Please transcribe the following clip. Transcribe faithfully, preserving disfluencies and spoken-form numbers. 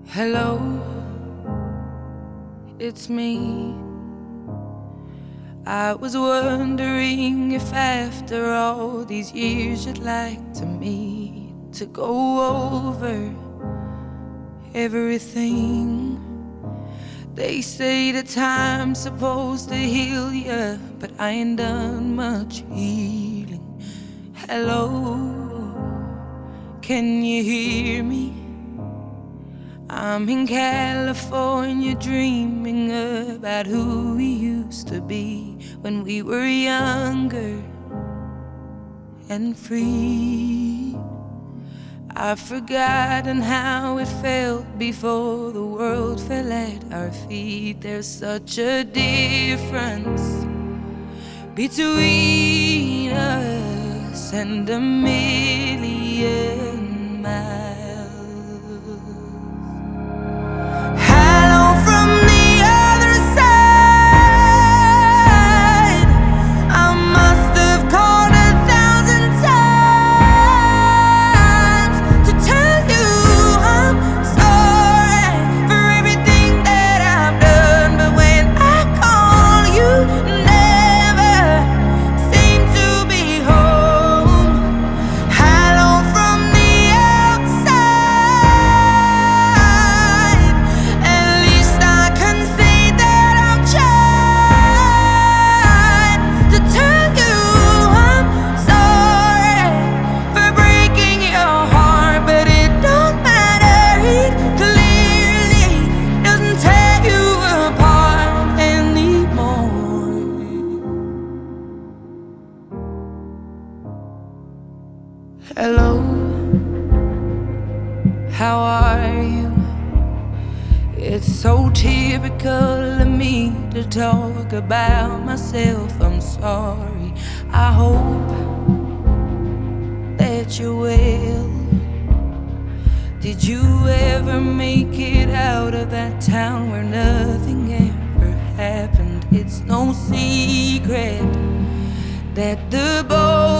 Hello, it's me. I was wondering if after all these years you'd like to meet to go over everything. They say that time's supposed to heal ya, but I ain't done much healing. Hello, can you hear me? I'm in California dreaming about who we used to be when we were younger and free. I've forgotten how it felt before the world fell at our feet. There's such a difference between us and a million miles. Hello, how are you? It's so typical of me to talk about myself. I'm sorry. I hope that you're well. Did you ever make it out of that town where nothing ever happened? It's no secret that the boat